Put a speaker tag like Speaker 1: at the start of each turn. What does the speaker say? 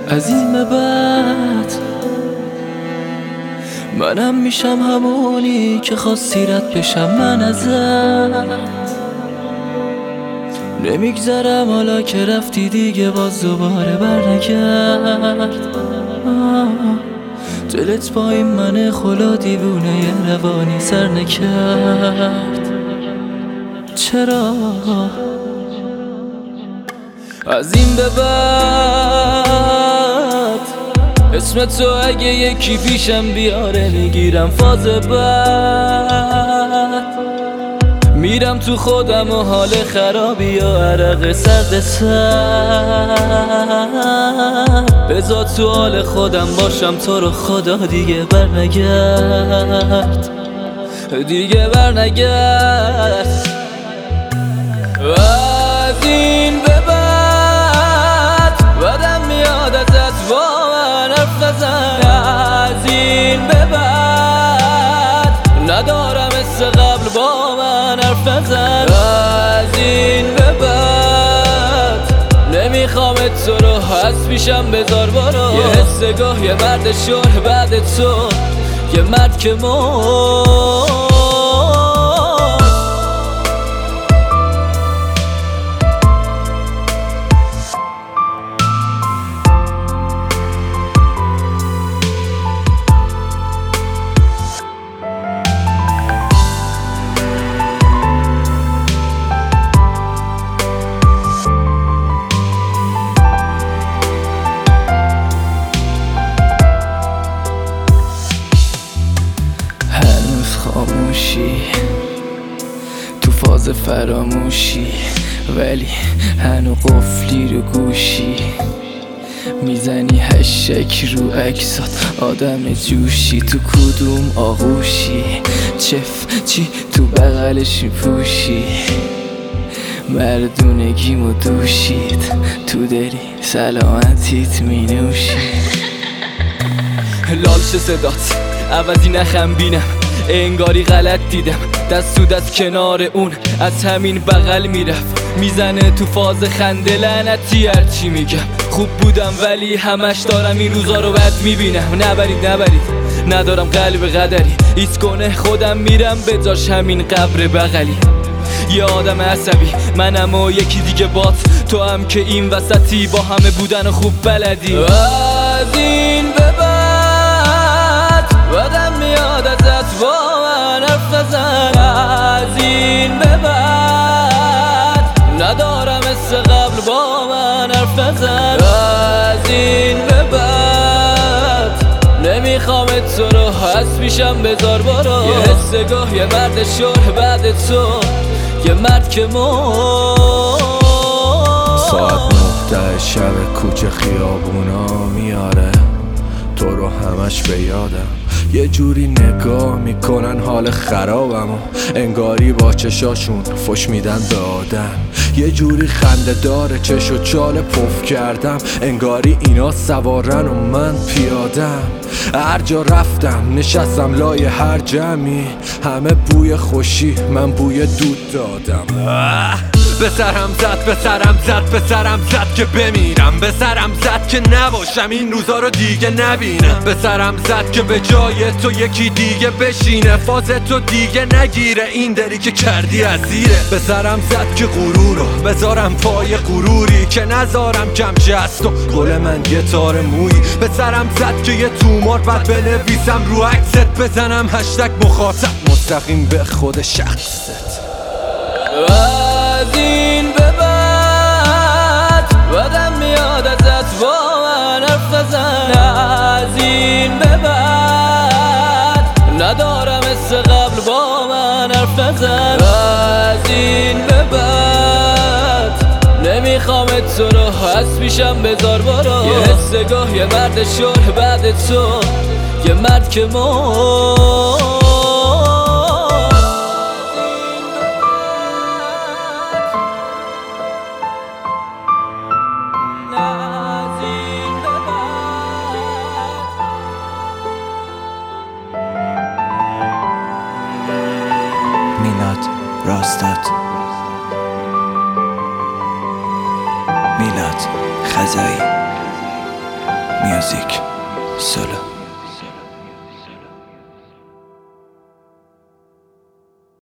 Speaker 1: از این به بعد منم میشم همونی که خواستی رد بشم من ازت. نمیگذرم حالا که رفتی دیگه باز دوباره برنگرد. دلت با این من خلا دیوونه روانی سر نکرد. چرا از این به بعد اسم تو اگه یکی پیشم بیاره میگیرم فاز بعد. میرم تو خودم و حال خرابی یا عرق سرد سر. بذار تو حال خودم باشم تو رو خدا دیگه برنگرد. دیگه برنگرد. از این به بعد بدم میاد ازت با من حرف نزن. از این به بعد ندارم مثل قبل با من حرف نزن. از این به بعد نمیخوام تو رو هست پیشم بذار برو. یه حسگاه یه مرد شور بعد تو یه مرد که خاموشی تو فاز فراموشی، ولی هنو قفلی رو گوشی. میزنی هشک رو عکسات آدم جوشی. تو کدوم آغوشی چف چی تو بغلش میپوشی. مردونگیمو دوشید تو دلی سلامتیت مینوشی. لالش صدات عوضی نخم بینم انگاری غلط دیدم. دست تو دست کنار اون از همین بغل میرفت. میزنه تو فاز خنده لعنتی هرچی میگم. خوب بودم ولی همش دارم این روزا رو بد میبینم. نبرید ندارم قلب قدری. ایست کنه خودم میرم بجاش همین قبر بغلی. یه آدم عصبی منم و یکی دیگه بات. تو هم که این وسطی با همه بودن خوب بلدی. از این به بعد بدم میاد ازت با من حرف نزن. از این به بعد ندارم مثل قبل با من حرف نزن. از این به بعد نمیخوام تو رو هست پیشم بذار برو. یه حسگاه یه مرد شور بعد تو یه مرد که
Speaker 2: ساعت 9 شب کوچه خیابونا میاره تو رو همش به یادم. یه جوری نگاه میکنن حال خرابمو انگاری با چشاشون فش میدن به آدم. یه جوری خنده داره چش و چال پف کردم انگاری اینا سوارن و من پیادم. هر جا رفتم نشستم لای هر جمعی همه بوی خوشی من بوی دود دادم. به سرم زد که بمیرم. به سرم زد که نباشم این روزا رو دیگه نبینم. به سرم زد که به جای تو یکی دیگه بشینه. فاز تو دیگه نگیره این دری که کردی اسیره. به سرم زد که غرور رو بذارم پای غروری که نذارم کم جست و گل من گتار مویی. به سرم زد که یه تومار بعد بنویسم رو عکست بزنم هشتگ مخاطب مستقیم به خود شخصت.
Speaker 1: از این به بعد بدم میاد ازت با من حرف نزن. از این به بعد ندارم مثل قبل با من حرف نزن. از این به بعد نمیخوام تو رو هست پیشم بذار برو. یه حسگاه یه مرد شور بعد تو یه مرد که
Speaker 3: میلاد راستاد، میلاد خزایی. میوزیک.